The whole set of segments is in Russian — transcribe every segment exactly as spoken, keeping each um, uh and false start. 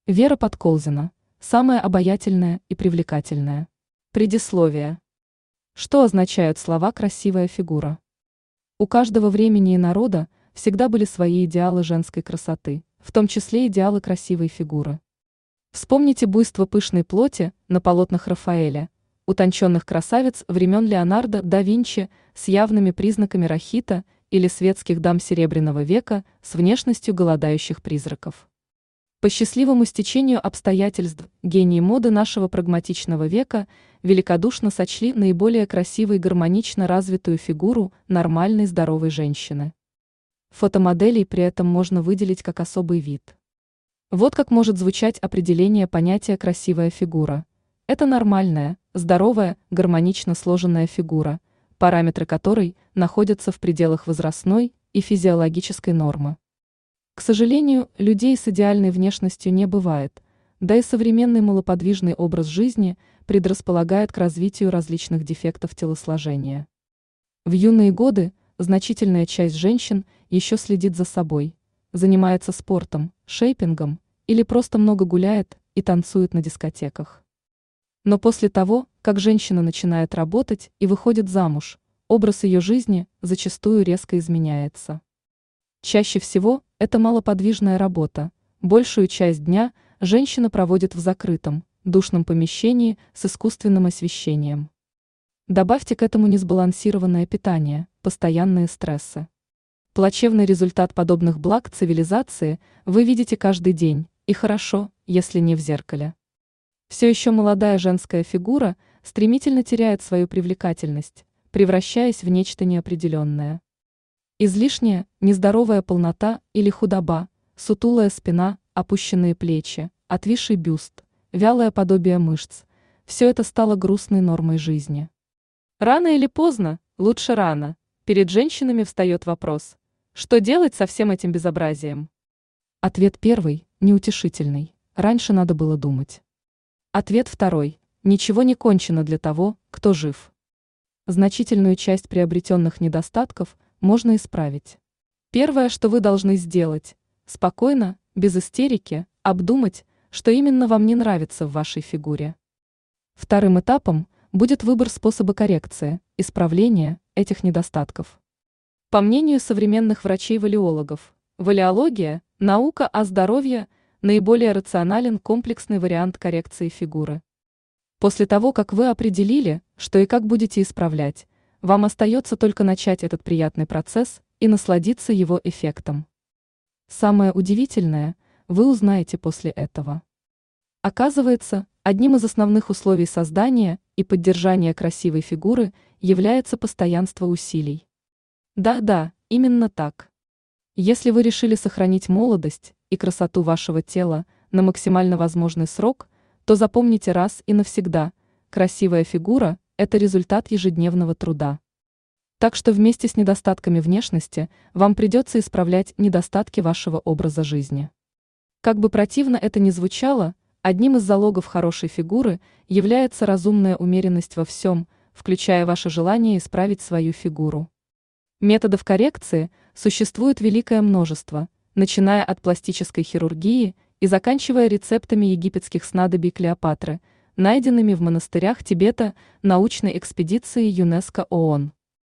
Вера Подколзина. Самая обаятельная и привлекательная. Предисловие. Что означают слова «красивая фигура»? У каждого времени и народа всегда были свои идеалы женской красоты, в том числе идеалы красивой фигуры. Вспомните буйство пышной плоти на полотнах Рафаэля, утонченных красавиц времен Леонардо да Винчи с явными признаками рахита или светских дам Серебряного века с внешностью голодающих призраков. По счастливому стечению обстоятельств гении моды нашего прагматичного века великодушно сочли наиболее красивой и гармонично развитую фигуру нормальной здоровой женщины. Фотомоделей при этом можно выделить как особый вид. Вот как может звучать определение понятия «красивая фигура». Это нормальная, здоровая, гармонично сложенная фигура, параметры которой находятся в пределах возрастной и физиологической нормы. К сожалению, людей с идеальной внешностью не бывает, да и современный малоподвижный образ жизни предрасполагает к развитию различных дефектов телосложения. В юные годы значительная часть женщин еще следит за собой, занимается спортом, шейпингом или просто много гуляет и танцует на дискотеках. Но после того, как женщина начинает работать и выходит замуж, образ ее жизни зачастую резко изменяется. Чаще всего это малоподвижная работа, большую часть дня женщина проводит в закрытом, душном помещении с искусственным освещением. Добавьте к этому несбалансированное питание, постоянные стрессы. Плачевный результат подобных благ цивилизации вы видите каждый день, и хорошо, если не в зеркале. Все еще молодая женская фигура стремительно теряет свою привлекательность, превращаясь в нечто неопределенное. Излишняя, нездоровая полнота или худоба, сутулая спина, опущенные плечи, отвисший бюст, вялое подобие мышц – все это стало грустной нормой жизни. Рано или поздно, лучше рано, перед женщинами встает вопрос: что делать со всем этим безобразием? Ответ первый – неутешительный, раньше надо было думать. Ответ второй – ничего не кончено для того, кто жив. Значительную часть приобретенных недостатков можно исправить. Первое, что вы должны сделать – спокойно, без истерики, обдумать, что именно вам не нравится в вашей фигуре. Вторым этапом будет выбор способа коррекции, исправления этих недостатков. По мнению современных врачей-валиологов, валиология – наука о здоровье, наиболее рационален комплексный вариант коррекции фигуры. После того, как вы определили, что и как будете исправлять, вам остается только начать этот приятный процесс и насладиться его эффектом. Самое удивительное вы узнаете после этого. Оказывается, одним из основных условий создания и поддержания красивой фигуры является постоянство усилий. Да-да, именно так. Если вы решили сохранить молодость и красоту вашего тела на максимально возможный срок, то запомните раз и навсегда: красивая фигура – это результат ежедневного труда. Так что вместе с недостатками внешности вам придется исправлять недостатки вашего образа жизни. Как бы противно это ни звучало, одним из залогов хорошей фигуры является разумная умеренность во всем, включая ваше желание исправить свою фигуру. Методов коррекции существует великое множество, начиная от пластической хирургии и заканчивая рецептами египетских снадобий Клеопатры, найденными в монастырях Тибета научной экспедиции ЮНЕСКО ООН.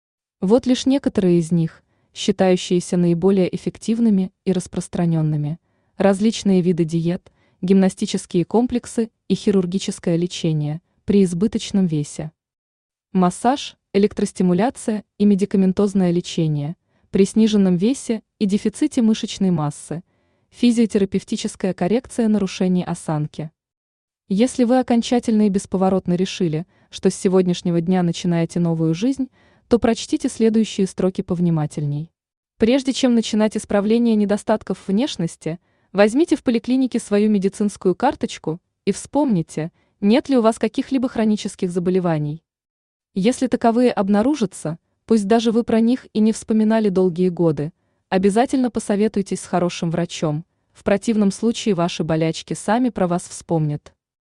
Вот лишь некоторые из них, считающиеся наиболее эффективными и распространенными: различные виды диет, гимнастические комплексы и хирургическое лечение при избыточном весе. Массаж, электростимуляция и медикаментозное лечение при сниженном весе и дефиците мышечной массы, физиотерапевтическая коррекция нарушений осанки. Если вы окончательно и бесповоротно решили, что с сегодняшнего дня начинаете новую жизнь, то прочтите следующие строки повнимательней. Прежде чем начинать исправление недостатков внешности, возьмите в поликлинике свою медицинскую карточку и вспомните, нет ли у вас каких-либо хронических заболеваний. Если таковые обнаружатся, пусть даже вы про них и не вспоминали долгие годы, обязательно посоветуйтесь с хорошим врачом, в противном случае ваши болячки сами про вас вспомнят.